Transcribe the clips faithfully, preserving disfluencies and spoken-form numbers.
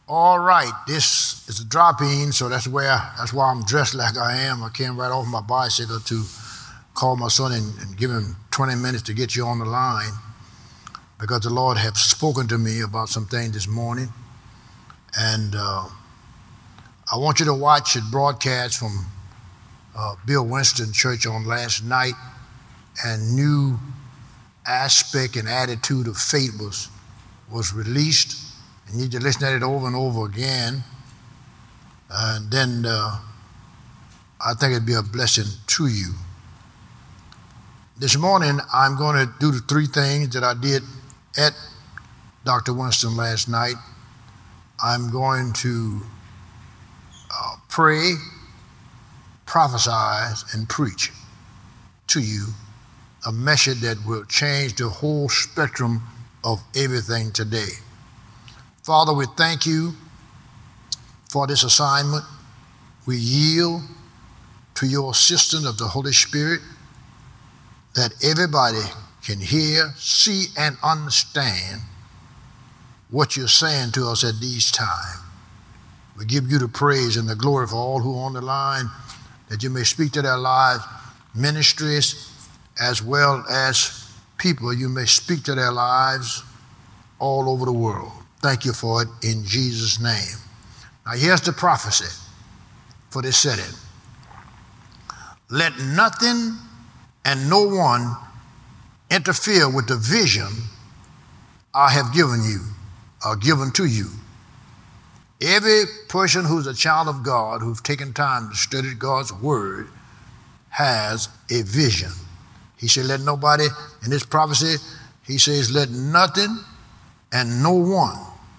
All right, this is a drop-in, so that's where that's why I'm dressed like I am. I came right off my bicycle to call my son and, and give him twenty minutes to get you on the line, because the Lord has spoken to me about some things this morning. And uh, I want you to watch a broadcast from uh, Bill Winston Church on last night, and new aspect and attitude of faith was, was released. You need to listen to it over and over again. And then uh, I think it'd be a blessing to you. This morning, I'm going to do the three things that I did at Doctor Winston last night. I'm going to uh, pray, prophesy, and preach to you a message that will change the whole spectrum of everything today. Father, we thank you for this assignment. We yield to your assistance of the Holy Spirit, that everybody can hear, see, and understand what you're saying to us at these times. We give you the praise and the glory for all who are on the line, that you may speak to their lives, ministries, as well as people. You may speak to their lives all over the world. Thank you for it in Jesus' name. Now here's the prophecy for this setting. Let nothing and no one interfere with the vision I have given you, or given to you. Every person who's a child of God, who's taken time to study God's word, has a vision. He said, let nobody, in this prophecy, he says, let nothing and no one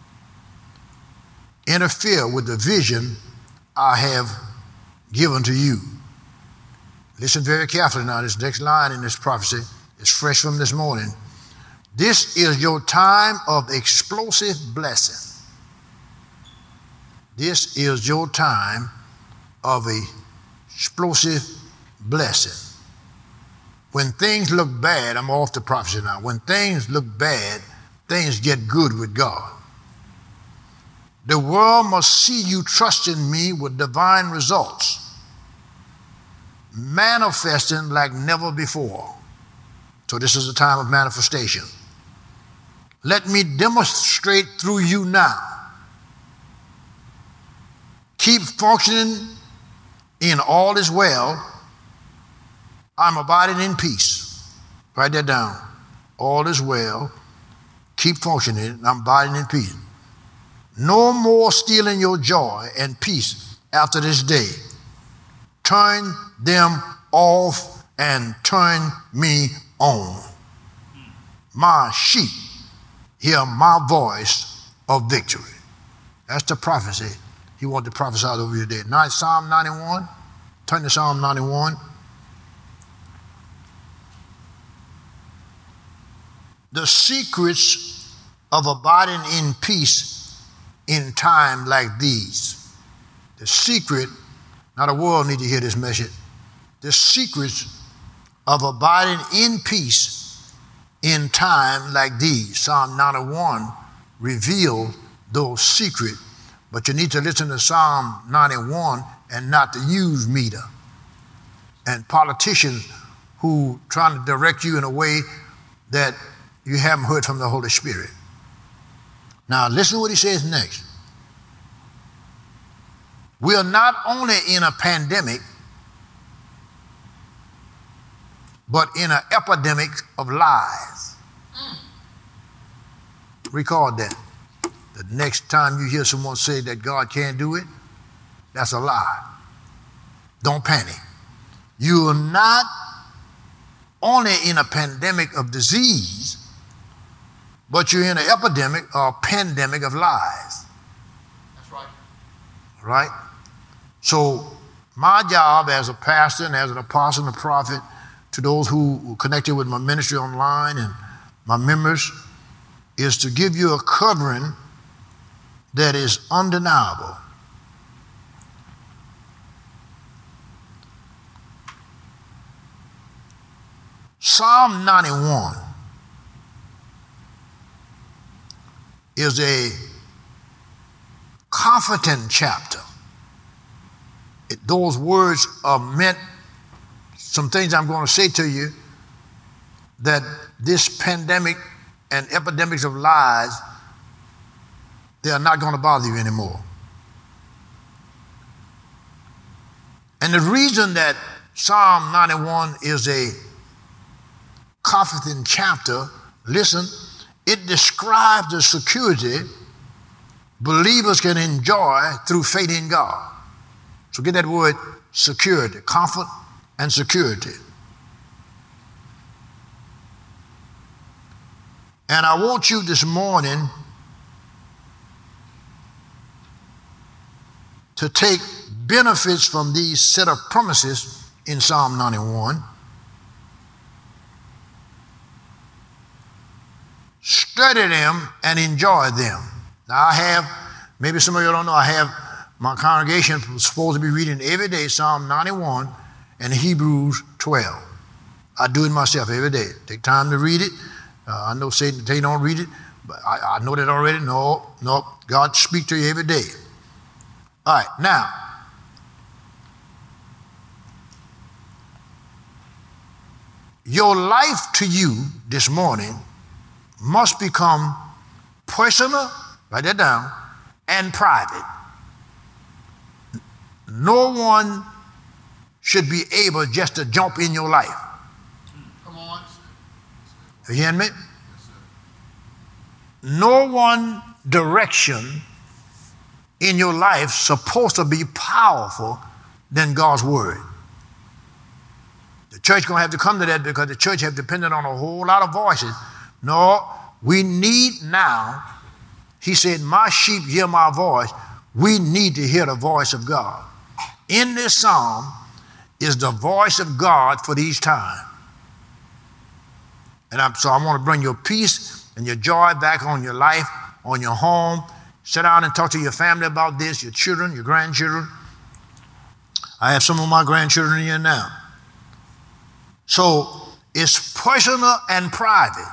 interfere with the vision I have given to you. Listen very carefully now. This next line in this prophecy is fresh from this morning. This is your time of explosive blessing. This is your time of a explosive blessing. When things look bad, I'm off the prophecy now. When things look bad, things get good with God. The world must see you trusting me with divine results, manifesting like never before. So this is a time of manifestation. Let me demonstrate through you now. Keep functioning in all is well. I'm abiding in peace. Write that down. All is well. Keep functioning. I'm abiding in peace. No more stealing your joy and peace after this day. Turn them off and turn me on. My sheep hear my voice of victory. That's the prophecy he wanted to prophesy over you today. Now, Psalm ninety-one. Turn to Psalm ninety-one. The secrets of abiding in peace in time like these. The secret, now the world need to hear this message. The secrets of abiding in peace in time like these. Psalm ninety-one revealed those secrets, but you need to listen to Psalm ninety-one and not the news meter and politicians who trying to direct you in a way that you haven't heard from the Holy Spirit. Now listen to what he says next. We are not only in a pandemic, but in an epidemic of lies. Mm. Record that. The next time you hear someone say that God can't do it, that's a lie. Don't panic. You are not only in a pandemic of disease, but you're in an epidemic or pandemic of lies. That's right. Right? So my job as a pastor and as an apostle and a prophet to those who are connected with my ministry online and my members is to give you a covering that is undeniable. Psalm ninety-one is a comforting chapter. It, those words are meant, some things I'm going to say to you, that this pandemic and epidemics of lies, they are not going to bother you anymore. And the reason that Psalm ninety-one is a comforting chapter, listen, it describes the security believers can enjoy through faith in God. So get that word security, comfort and security. And I want you this morning to take benefits from these set of promises in Psalm ninety-one. Study them and enjoy them. Now I have, maybe some of you don't know, I have my congregation supposed to be reading every day Psalm ninety-one and Hebrews twelve. I do it myself every day. Take time to read it. Uh, I know Satan tell you don't read it, but I, I know that already. No, no, God speaks to you every day. All right, now, your life to you this morning must become personal, write that down, and private. No one should be able just to jump in your life. Come on. You hear me? No one direction in your life supposed to be powerful than God's word. The church gonna have to come to that because the church have depended on a whole lot of voices. No, we need now, he said, my sheep hear my voice. We need to hear the voice of God. In this psalm is the voice of God for these times. And I'm, so I want to bring your peace and your joy back on your life, on your home. Sit down and talk to your family about this, your children, your grandchildren. I have some of my grandchildren here now. So it's personal and private.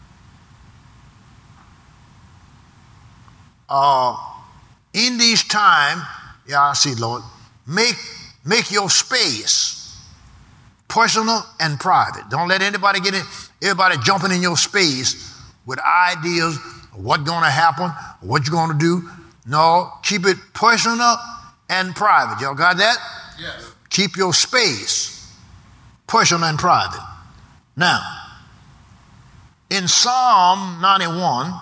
Uh, in these times, yeah, I see, Lord, make, make your space personal and private. Don't let anybody get in, everybody jumping in your space with ideas of what's going to happen, what you're going to do. No, keep it personal and private. Y'all got that? Yes. Keep your space personal and private. Now, in Psalm ninety-one,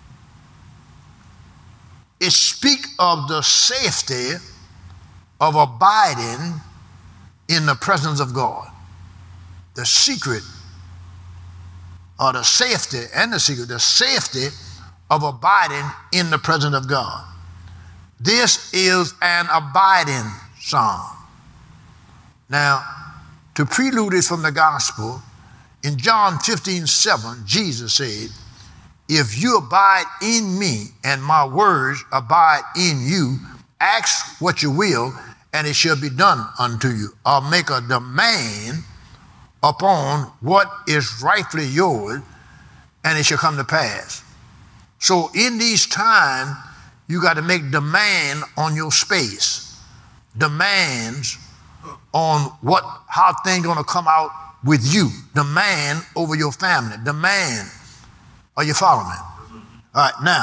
it speaks of the safety of abiding in the presence of God. The secret, or the safety and the secret, the safety of abiding in the presence of God. This is an abiding psalm. Now, to prelude it from the gospel, in John fifteen seven, Jesus said, if you abide in me and my words abide in you, ask what you will and it shall be done unto you. Or make a demand upon what is rightfully yours and it shall come to pass. So in these times, you got to make demand on your space, demands on what, how things going to come out with you, demand over your family, demand. Are you following me? All right, now,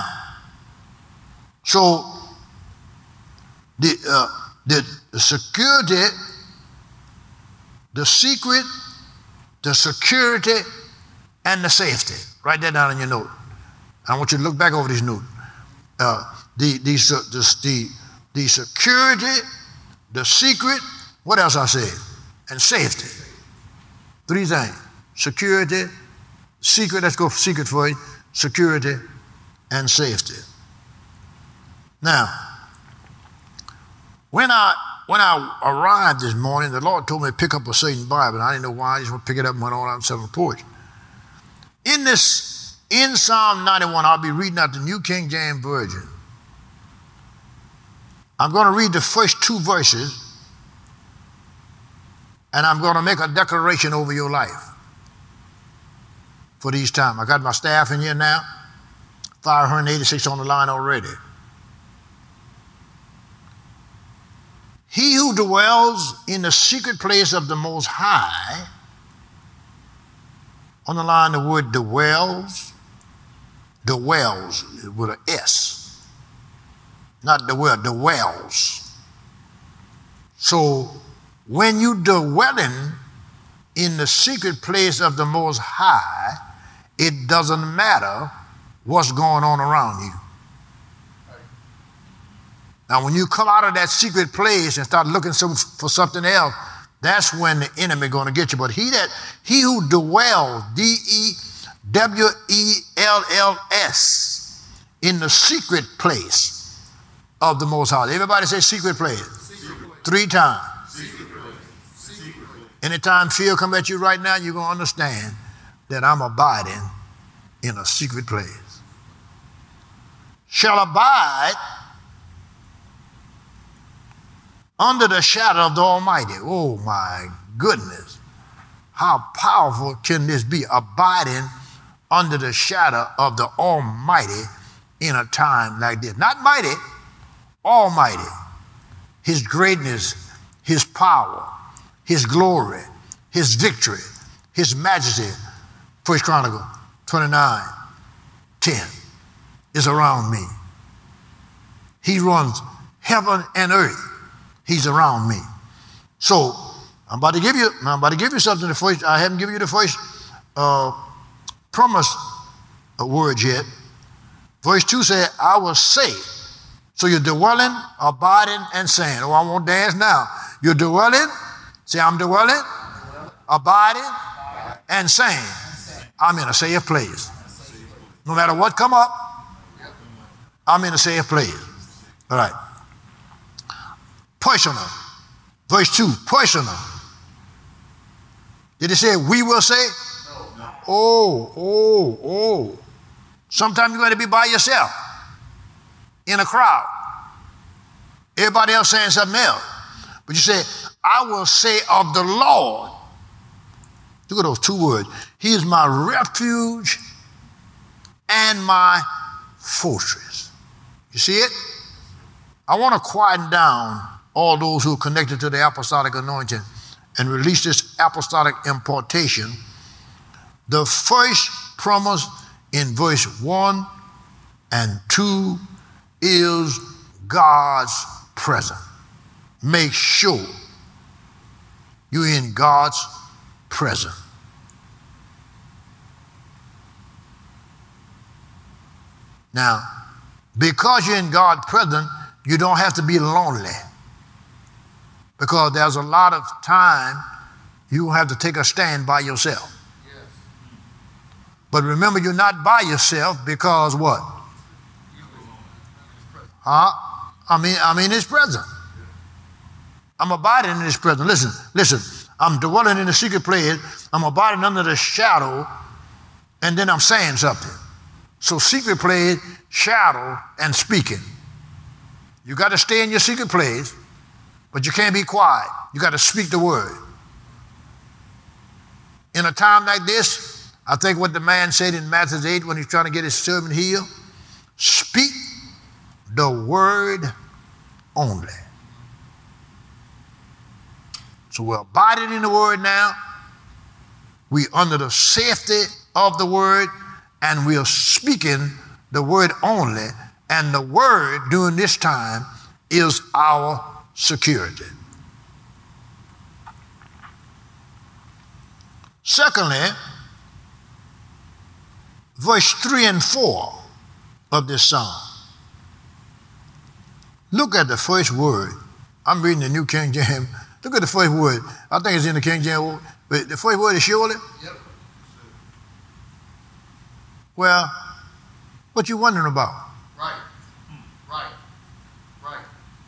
so the, uh, the, the security, the secret, the security, and the safety. Write that down in your note. I want you to look back over this note. Uh, the, the, the, the, the security, the secret, what else I said? And safety. Three things. Security, secret, let's go for secret for you, security, and safety. Now, when I when I arrived this morning, the Lord told me to pick up a certain Bible, and I didn't know why. I just want to pick it up and went on out and sat on the porch. In this, in Psalm ninety-one, I'll be reading out the New King James Version. I'm going to read the first two verses, and I'm going to make a declaration over your life for these times. I got my staff in here now, five hundred eighty-six on the line already. He who dwells in the secret place of the Most High, underline the word dwells, dwells with an S, not dwell, dwells. So when you dwelling in the secret place of the Most High, it doesn't matter what's going on around you. Now, when you come out of that secret place and start looking for something else, that's when the enemy going to get you. But he that he who dwells, D E W E L L S, in the secret place of the Most High. Everybody say secret place. Secret place. Three times. Secret place. Secret place. Anytime fear come at you right now, you're going to understand that I'm abiding in a secret place. Shall abide under the shadow of the Almighty. Oh my goodness. How powerful can this be? Abiding under the shadow of the Almighty in a time like this. Not mighty, almighty. His greatness, his power, his glory, his victory, his majesty. First Chronicles twenty-nine ten is around me. He runs heaven and earth. He's around me. So I'm about to give you, I'm about to give you something. The first, I haven't given you the first uh, promise word yet. Verse two said, I will say. So you're dwelling, abiding, and saying. Oh, I won't dance now. You're dwelling. Say, I'm dwelling, abiding, and saying. I'm in a safe place. No matter what come up, I'm in a safe place. All right. Personal. Verse two, personal. Did it say we will say? No. No. Oh, oh, oh. Sometimes you're going to be by yourself in a crowd. Everybody else saying something else. But you say, I will say of the Lord. Look at those two words. He is my refuge and my fortress. You see it? I want to quieten down all those who are connected to the apostolic anointing and release this apostolic impartation. The first promise in verse one and two is God's presence. Make sure you're in God's presence. Now, because you're in God's presence, you don't have to be lonely. Because there's a lot of time you have to take a stand by yourself. Yes. But remember, you're not by yourself because what? Huh? I mean, I'm in his presence. I'm abiding in his presence. Listen, listen. I'm dwelling in the secret place. I'm abiding under the shadow, and then I'm saying something. So secret place, shadow, and speaking. You got to stay in your secret place. But you can't be quiet. You got to speak the word. In a time like this, I think what the man said in Matthew eight when he's trying to get his servant healed, speak the word only. So we're abiding in the word now. We're under the safety of the word, and we are speaking the word only. And the word during this time is our security. Secondly, verse three and four of this psalm. Look at the first word. I'm reading the New King James. Look at the first word. I think it's in the King James. But the first word is surely. Yep. Well, what you wondering about? Right. Right. Right.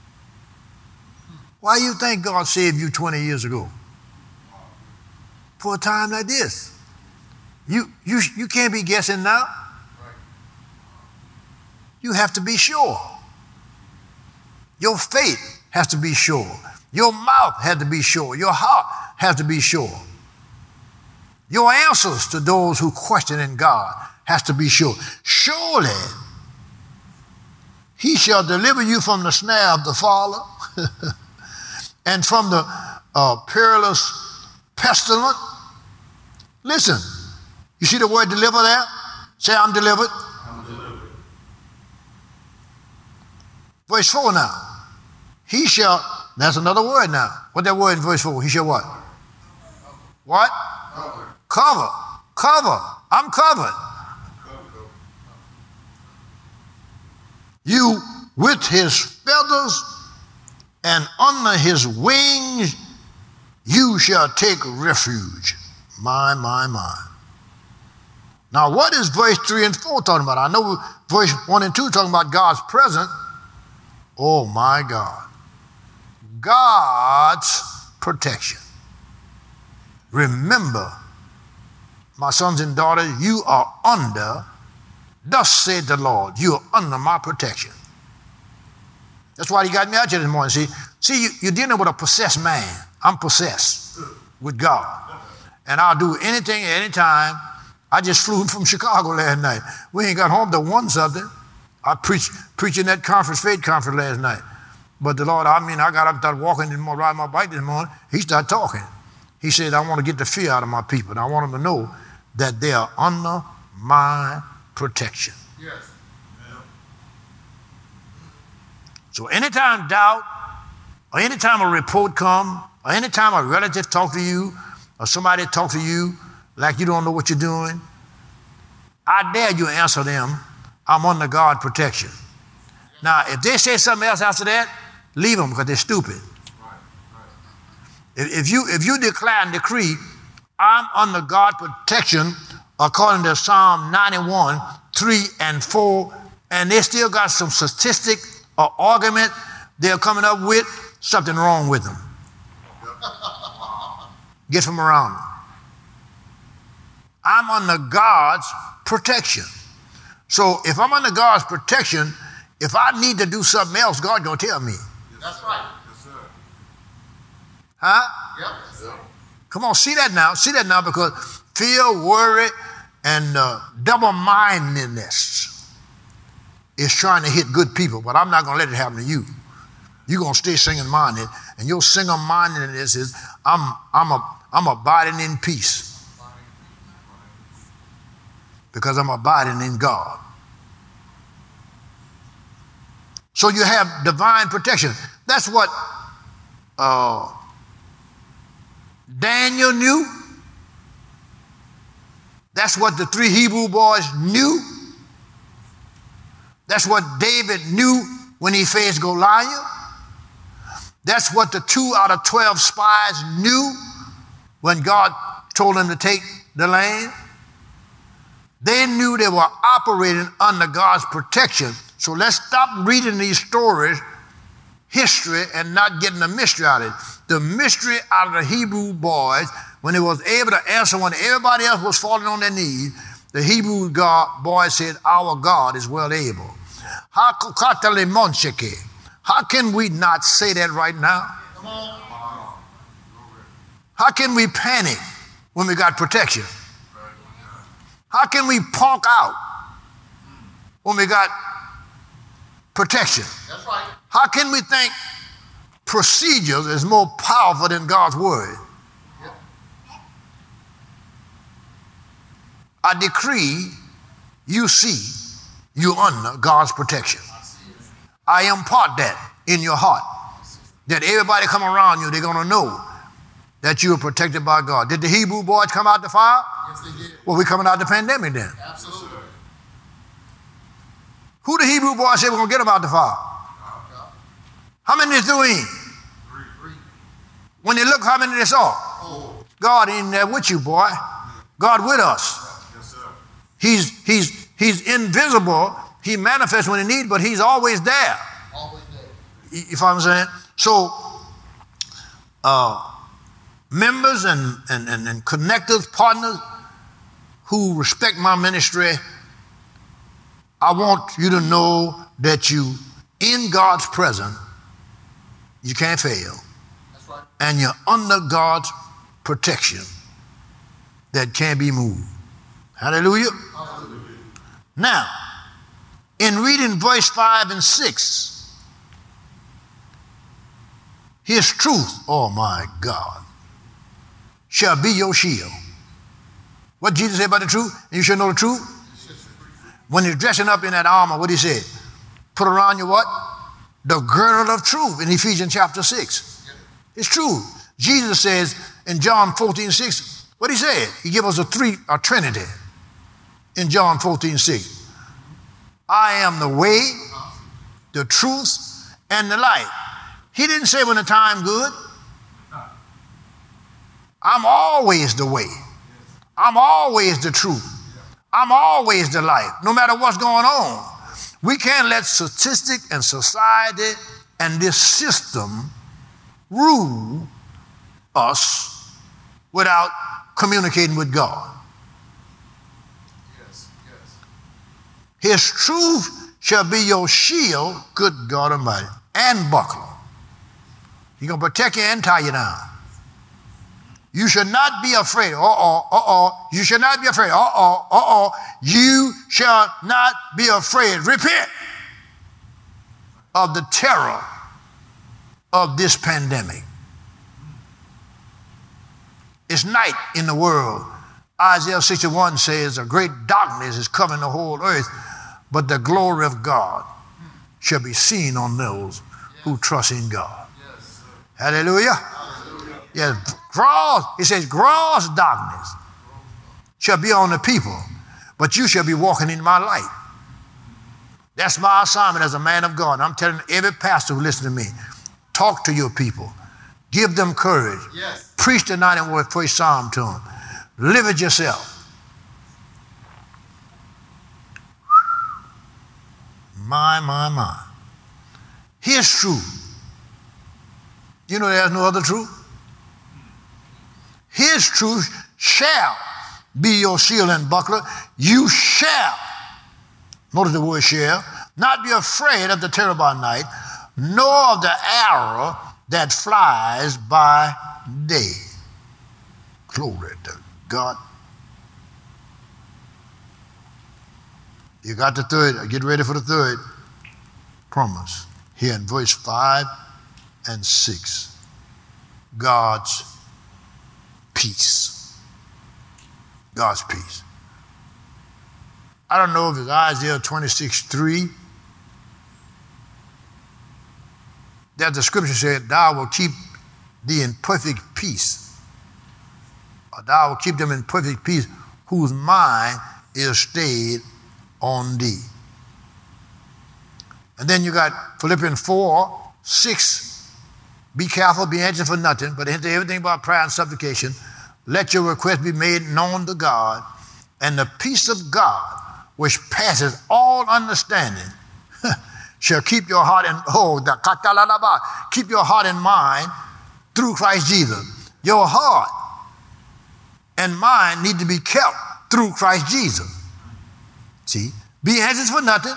Why do you think God saved you twenty years ago? For a time like this. You, you, you can't be guessing now. Right. You have to be sure. Your faith has to be sure. Your mouth has to be sure. Your heart has to be sure. Your answers to those who question in God has to be sure. Surely he shall deliver you from the snare of the fowler and from the uh, perilous pestilence. Listen, you see the word deliver there? Say, I'm delivered. I'm delivered. Verse four now. He shall, that's another word now. What that word in verse four? He shall what? What? Cover. Cover. Cover. I'm covered. You with his feathers, and under his wings you shall take refuge. My, my, my. Now, what is verse three and four talking about? I know verse one and two talking about God's presence. Oh, my God. God's protection. Remember, my sons and daughters, you are under, thus said the Lord, you are under my protection. That's why he got me out here this morning. See, see you, you're dealing with a possessed man. I'm possessed with God. And I'll do anything at any time. I just flew from Chicago last night. We ain't got home to one something. I preached preaching that conference, faith conference last night. But the Lord, I mean, I got up and started walking this morning, riding my bike this morning. He started talking. He said, I want to get the fear out of my people. And I want them to know that they are under my protection. Yes. So anytime doubt, or anytime a report come, or anytime a relative talk to you, or somebody talk to you like you don't know what you're doing, I dare you answer them, I'm under God's protection. Now, if they say something else after that, leave them because they're stupid. Right. Right. If, if you if you declare and decree, I'm under God's protection, according to Psalm ninety-one, three and four, and they still got some statistic or argument they're coming up with, something wrong with them. Get from around them. I'm under God's protection. So if I'm under God's protection, if I need to do something else, God gonna tell me. That's right. Yes, sir. Huh? Yep. Yes, sir. Come on, see that now. See that now, because fear, worry, and uh, double-mindedness is trying to hit good people, but I'm not going to let it happen to you. You're going to stay single-minded, and your single-mindedness is, I'm, I'm, a, I'm abiding in peace because I'm abiding in God. So you have divine protection. That's what uh, Daniel knew. That's what the three Hebrew boys knew. That's what David knew when he faced Goliath. That's what the two out of twelve spies knew when God told them to take the land. They knew they were operating under God's protection. So let's stop reading these stories, history, and not getting the mystery out of it. The mystery out of the Hebrew boys, when they was able to answer when everybody else was falling on their knees, the Hebrew God, boy said, our God is well able. How can we not say that right now? Come on. How can we panic when we got protection? How can we punk out when we got protection? That's right. How can we think procedures is more powerful than God's word? Yep. I decree you see you under God's protection. I impart that in your heart. That everybody come around you, they're going to know that you are protected by God. Did the Hebrew boys come out the fire? Yes, they did. Well, we're coming out the pandemic then. Absolutely. Who the Hebrew boys said we're going to get them out the fire? How many is doing? Three. Three. When they look, how many they saw? Oh. God ain't there with you, boy. God with us. Yes, sir. He's, he's, he's invisible. He manifests when he needs, but he's always there. Always there. You, you follow what I'm saying? So, uh, members and, and, and, and connectors, partners who respect my ministry, I want you to know that you, in God's presence, you can't fail. That's right. And you're under God's protection that can't be moved. Hallelujah. Hallelujah. Now, in reading verse five and six, His truth, oh my God, shall be your shield. What Jesus said about the truth? You should know the truth. When you're dressing up in that armor, what he said? Put around you what? The girdle of truth in Ephesians chapter six. It's true. Jesus says in John fourteen six, what he said? He gave us a three, a trinity in John fourteen six. I am the way, the truth, and the light. He didn't say when the time good. I'm always the way. I'm always the truth. I'm always the light, no matter what's going on. We can't let statistic and society and this system rule us without communicating with God. Yes, yes. His truth shall be your shield, good God Almighty, and buckler. He's going to protect you and tie you down. You should not be afraid. Uh-oh, uh-oh. You should not be afraid. Uh-oh, uh-oh. You shall not be afraid. Repent of the terror of this pandemic. It's night in the world. Isaiah sixty-one says a great darkness is covering the whole earth, but the glory of God shall be seen on those who trust in God. Yes, Hallelujah. Hallelujah. Yes, gross, it says gross darkness shall be on the people, but you shall be walking in my light. That's my assignment as a man of God. I'm telling every pastor who listens to me, talk to your people. Give them courage. Yes. Preach the ninety-first Psalm to them. Live it yourself. My, my, my. His truth. You know there's no other truth? His truth shall be your shield and buckler. You shall, notice the word shall, not be afraid of the terror by night, nor of the arrow that flies by day. Glory to God. You got the third, get ready for the third promise. Here in verse five and six. God's peace. God's peace. I don't know if it's Isaiah twenty-six three. That the scripture said, thou will keep thee in perfect peace. Or thou will keep them in perfect peace whose mind is stayed on thee. And then you got Philippians four, six. Be careful, be anxious for nothing, but enter everything by prayer and supplication. Let your request be made known to God, and the peace of God, which passes all understanding, shall keep your heart and oh, the katalalaba, keep your heart and mind through Christ Jesus. Your heart and mind need to be kept through Christ Jesus. See, be anxious for nothing,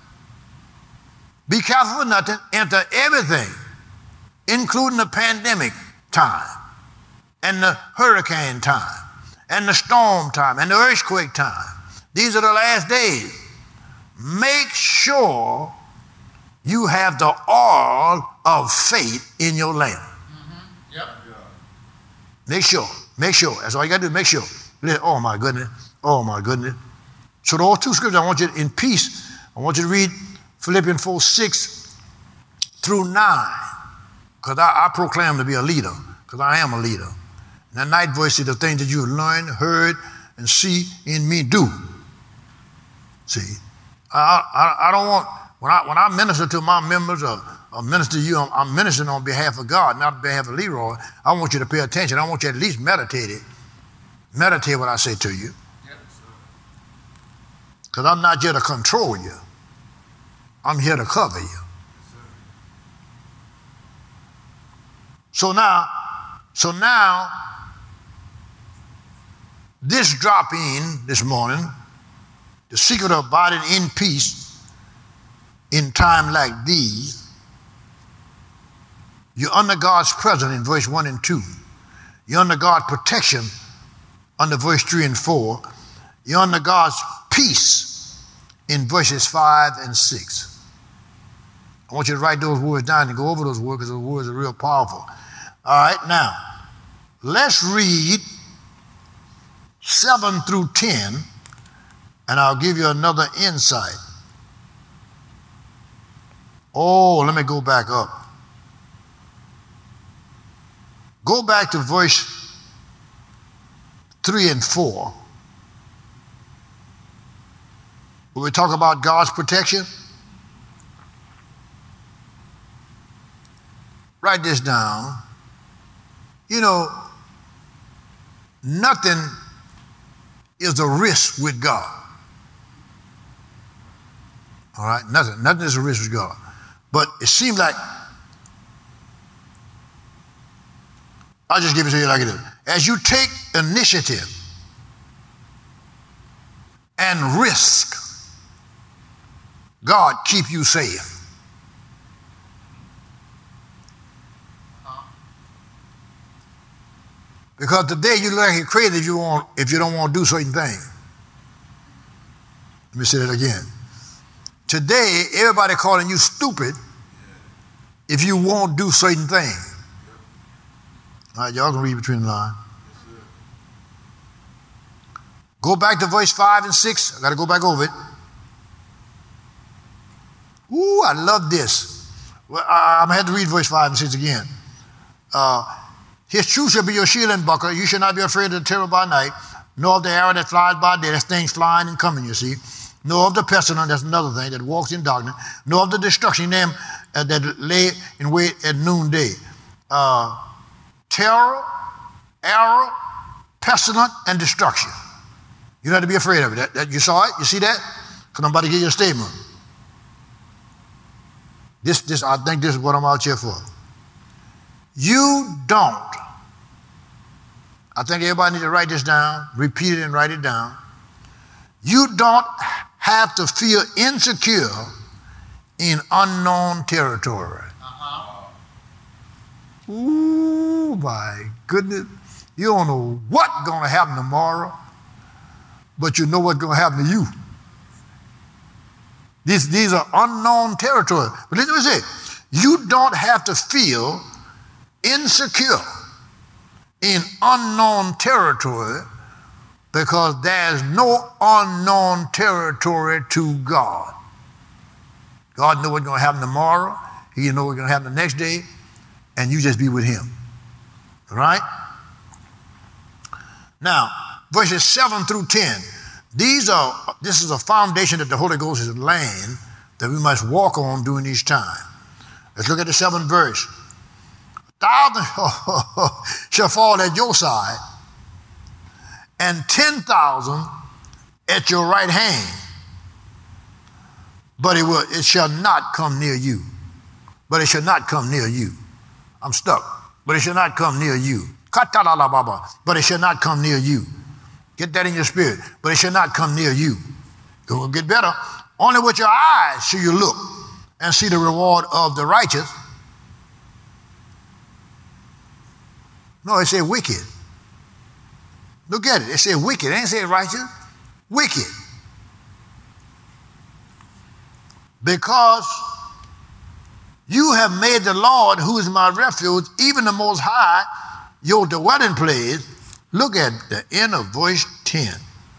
be careful for nothing, enter everything, including the pandemic time, and the hurricane time, and the storm time, and the earthquake time. These are the last days. Make sure you have the oil of faith in your lamp. Mm-hmm. Yep. Make sure. Make sure. That's all you got to do. Make sure. Oh, my goodness. Oh, my goodness. So those two scriptures, I want you in peace. I want you to read Philippians four, six through nine. Because I, I proclaim to be a leader. Because I am a leader. And that night voice is the things that you learned, heard, and see in me do. See, I, I, I don't want, when I, when I minister to my members or, or minister to you, I'm, I'm ministering on behalf of God, not on behalf of Leroy. I want you to pay attention. I want you to at least meditate it. Meditate what I say to you. Because I'm not here to control you. I'm here to cover you. So now, so now, this drop in this morning, the secret of abiding in peace in time like these, you're under God's presence in verse one and two. You're under God's protection under verse three and four. You're under God's peace in verses five and six. I want you to write those words down and go over those words because those words are real powerful. All right, now, let's read seven through ten, and I'll give you another insight. Oh, let me go back up. Go back to verse three and four. When we talk about God's protection, write this down. You know, nothing is a risk with God. All right, nothing, nothing is a risk with God. But it seems like, I'll just give it to you like it is. As you take initiative and risk, God keep you safe. Because today you look like you're crazy if you want, if you don't want to do certain things. Let me say that again. Today, everybody calling you stupid if you won't do certain things. All right, y'all can read between the lines. Go back to verse five and six. I got to go back over it. Ooh, I love this. Well, I, I'm going to have to read verse five and six again. Uh, His truth shall be your shield and buckler. You shall not be afraid of the terror by night, nor of the arrow that flies by day. That's things flying and coming, you see. Nor of the pestilence, that's another thing, that walks in darkness. Nor of the destruction them uh, that lay in wait at noonday. Uh, terror, arrow, pestilence, and destruction. You don't have to be afraid of it. That, that, you saw it? You see that? Because I'm about to give you a statement. This, this, I think this is what I'm out here for. You don't. I think everybody needs to write this down, repeat it and write it down. You don't have to feel insecure in unknown territory. Uh-huh. Ooh, my goodness. You don't know what's going to happen tomorrow, but you know what's going to happen to you. These, these are unknown territory. But let me say, you don't have to feel insecure in unknown territory because there's no unknown territory to God. God knows what's going to happen tomorrow. He knows what's going to happen the next day, and you just be with him. All right? Now, verses seven through ten. These are, this is a foundation that the Holy Ghost is laying that we must walk on during these times. Let's look at the seventh verse. Thousand shall fall at your side, and ten thousand at your right hand, but it will it shall not come near you. But it shall not come near you. I'm stuck. But it shall not come near you. But it shall not come near you. Get that in your spirit. But it shall not come near you. It will get better. Only with your eyes shall you look and see the reward of the righteous. No, it said wicked. Look at it. It said wicked. It ain't say righteous. Wicked. Because you have made the Lord, who is my refuge, even the Most High, your dwelling place. Look at the end of verse ten.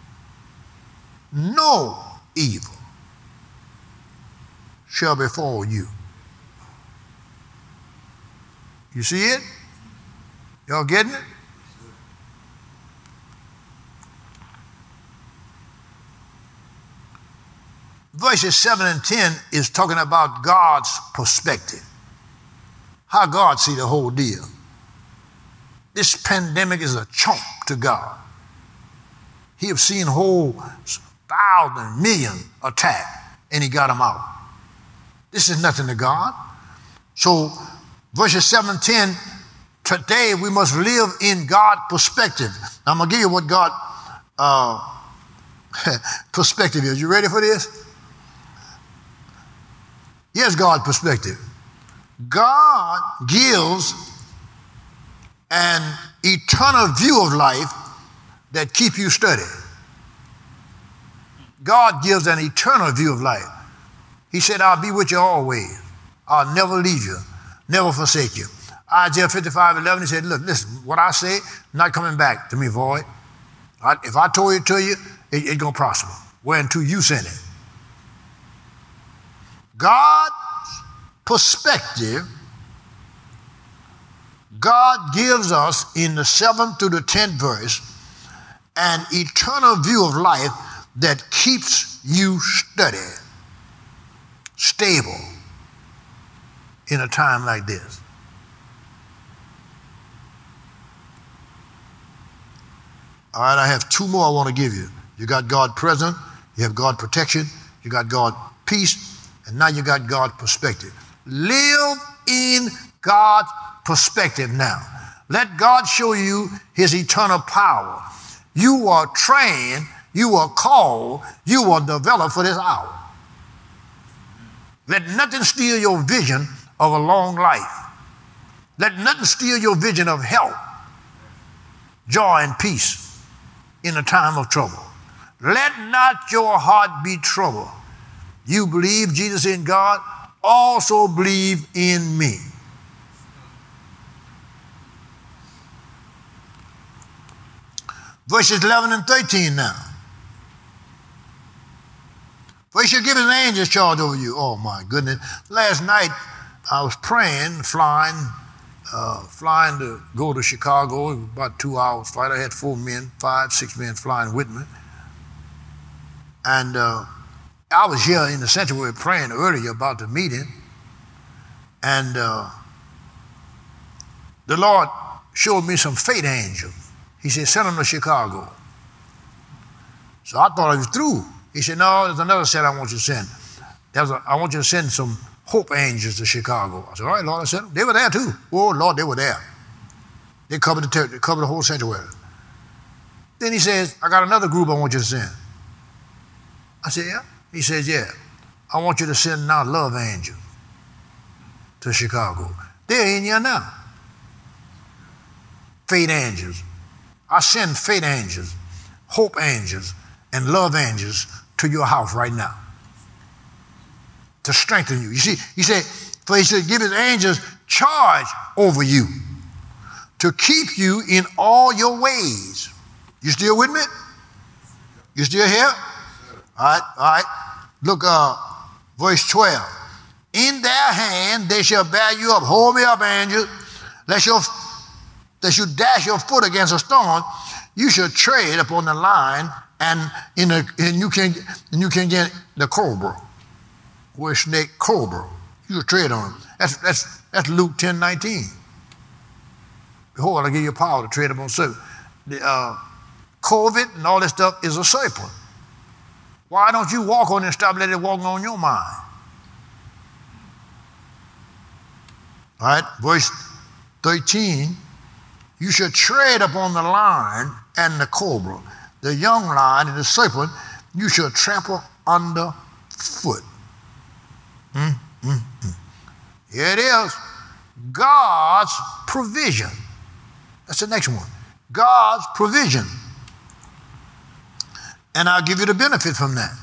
No evil shall befall you. You see it? Y'all getting it? Verses seven and ten is talking about God's perspective. How God see the whole deal. This pandemic is a chump to God. He have seen whole thousand, million attack, and he got them out. This is nothing to God. So verses seven and ten, today we must live in God's perspective. Now, I'm going to give you what God uh, perspective is. You ready for this? Here's God's perspective. God gives an eternal view of life that keep you steady. God gives an eternal view of life. He said, I'll be with you always. I'll never leave you, never forsake you. Isaiah fifty-five eleven, he said, look, listen, what I say, not coming back to me void. I, if I told it to you, it, it gonna prosper. Whereunto you send it. God's perspective, God gives us in the seventh to the tenth verse an eternal view of life that keeps you steady, stable in a time like this. All right, I have two more I want to give you. You got God present, you have God protection, you got God peace, and now you got God perspective. Live in God's perspective now. Let God show you his eternal power. You are trained, you are called, you are developed for this hour. Let nothing steal your vision of a long life. Let nothing steal your vision of health, joy, and peace in a time of trouble. Let not your heart be troubled. You believe Jesus in God, also believe in me. Verses eleven and thirteen now. For he shall give his angels charge over you. Oh my goodness. Last night I was praying, flying, uh, flying to go to Chicago. It was about two hours flight. I had four men, five, six men flying with me. And uh, I was here in the sanctuary praying earlier about the meeting. And uh, the Lord showed me some fate angels. He said, send them to Chicago. So I thought I was through. He said, no, there's another set I want you to send. There's a, I want you to send some hope angels to Chicago. I said, all right, Lord, I sent them. They were there too. Oh, Lord, they were there. They covered the, ter- they covered the whole sanctuary. Then he says, I got another group I want you to send. I said, yeah. He says, yeah. I want you to send now love angels to Chicago. They're in here now. Fate angels. I send fate angels, hope angels, and love angels to your house right now to strengthen you. You see, he said, for he should give his angels charge over you to keep you in all your ways. You still with me? You still here? All right, all right. Look, uh, verse twelve. In their hand they shall bear you up. Hold me up, angels. Lest your that you dash your foot against a stone, you shall tread upon the line, and in the and you can and you can get the cobra, where snake cobra. You should tread on it. That's that's that's Luke ten nineteen. Behold, I give you power to tread upon serpents. The uh, COVID and all this stuff is a serpent. Why don't you walk on it and stop letting it walk on your mind? All right, verse thirteen. You shall tread upon the lion and the cobra, the young lion and the serpent, you shall trample underfoot. Mm, mm, mm. Here it is. God's provision. That's the next one. God's provision. And I'll give you the benefit from that.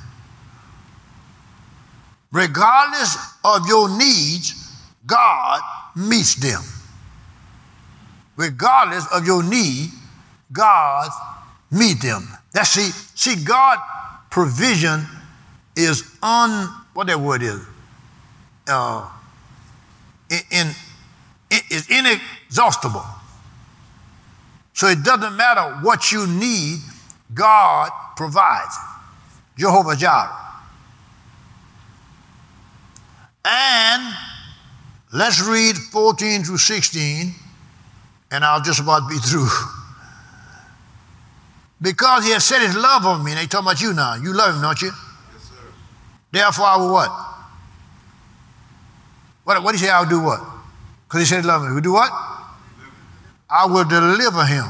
Regardless of your needs, God meets them. Regardless of your need, God meet them. That's see, see, God provision is un what that word is. Uh, in, in it is inexhaustible. So it doesn't matter what you need, God provides it. Jehovah Jireh. And let's read fourteen through sixteen. And I'll just about be through. Because he has set his love on me, and they talking about you now. You love him, don't you? Yes, sir. Therefore, I will what? What, what did he say? I will do what? Because he said he loved me. We do what? I will deliver him.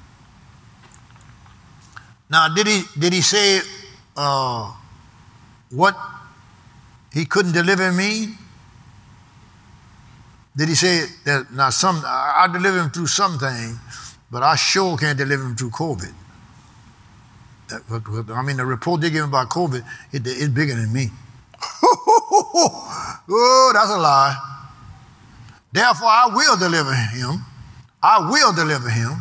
Now, did he did he say uh, what he couldn't deliver me? Did he say that now some I, I deliver him through something, but I sure can't deliver him through COVID. That, I mean, the report they gave him about COVID, it, it's bigger than me. Oh, that's a lie. Therefore, I will deliver him. I will deliver him.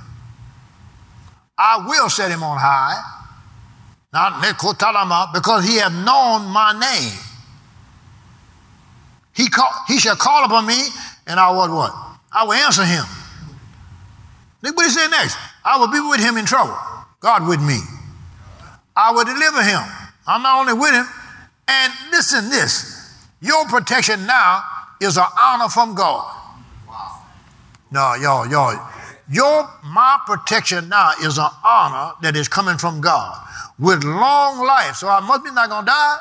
I will set him on high. Now, because he hath known my name. He, call, he shall call upon me, and I will what? I will answer him. Look what he said next. I will be with him in trouble. God with me. I will deliver him. I'm not only with him. And listen this. Your protection now is an honor from God. No, y'all, y'all. Your, my protection now is an honor that is coming from God with long life. So I must be not going to die.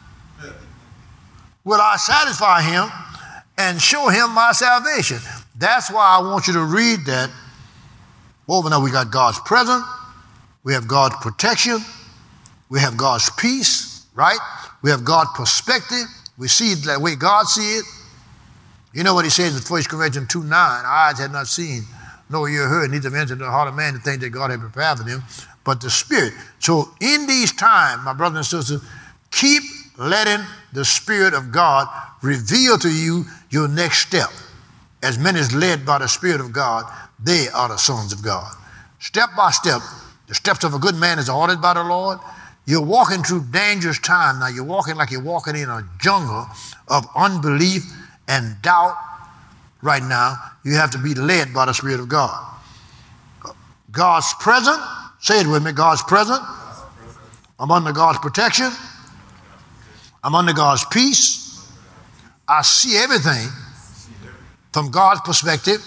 Will I satisfy him and show him my salvation? That's why I want you to read that. Over now we got God's presence. We have God's protection. We have God's peace, right? We have God's perspective. We see it the way God sees it. You know what he says in First Corinthians two nine, eyes had not seen, nor ear heard, neither have entered the heart of man the thing that God had prepared for them, but the Spirit. So in these times, my brothers and sisters, keep letting the Spirit of God reveal to you your next step. As many as led by the Spirit of God, they are the sons of God. Step by step, the steps of a good man is ordered by the Lord. You're walking through dangerous times. Now you're walking like you're walking in a jungle of unbelief and doubt right now. You have to be led by the Spirit of God. God's presence, say it with me, God's presence. I'm under God's protection. I'm under God's peace. I see everything from God's perspective.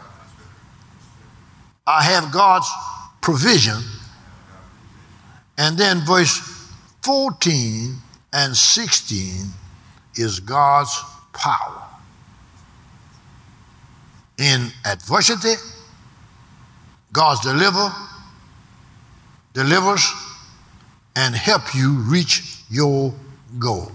I have God's provision. And then verse fourteen and sixteen is God's power. In adversity, God's deliver, delivers, and help you reach your goal.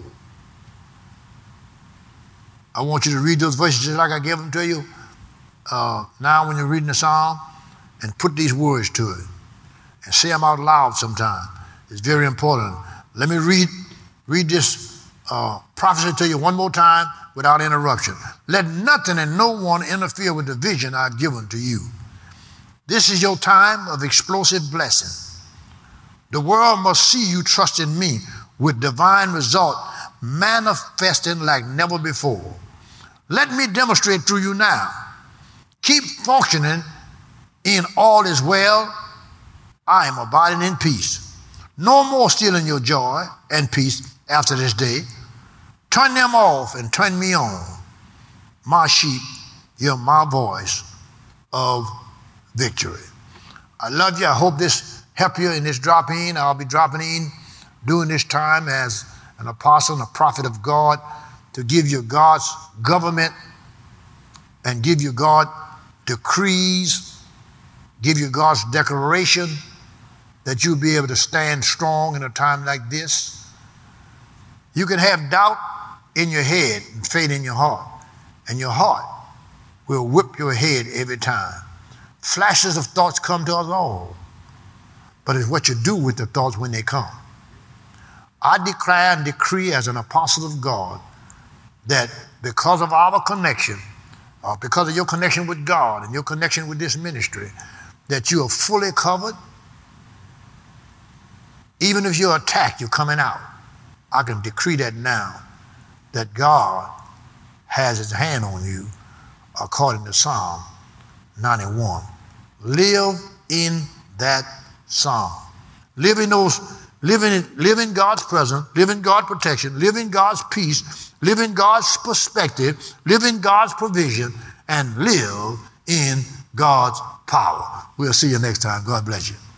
I want you to read those verses just like I gave them to you. Uh, now when you're reading the Psalm, and put these words to it. And say them out loud sometime. It's very important. Let me read, read this uh, prophecy to you one more time without interruption. Let nothing and no one interfere with the vision I've given to you. This is your time of explosive blessing. The world must see you trust in me with divine result manifesting like never before. Let me demonstrate through you now. Keep functioning in all is well. I am abiding in peace. No more stealing your joy and peace after this day. Turn them off and turn me on. My sheep, hear my voice of victory. I love you. I hope this helped you in this drop-in. I'll be dropping in during this time as an apostle and a prophet of God to give you God's government and give you God decrees, give you God's declaration that you'll be able to stand strong in a time like this. You can have doubt in your head and faith in your heart, and your heart will whip your head every time. Flashes of thoughts come to us all, but it's what you do with the thoughts when they come. I declare and decree as an apostle of God that because of our connection, or because of your connection with God and your connection with this ministry, that you are fully covered. Even if you're attacked, you're coming out. I can decree that now, that God has his hand on you according to Psalm ninety-one. Live in that Psalm. Live in those, live in, live in God's presence, live in God's protection, live in God's peace, live in God's perspective, live in God's provision, and live in God's power. We'll see you next time. God bless you.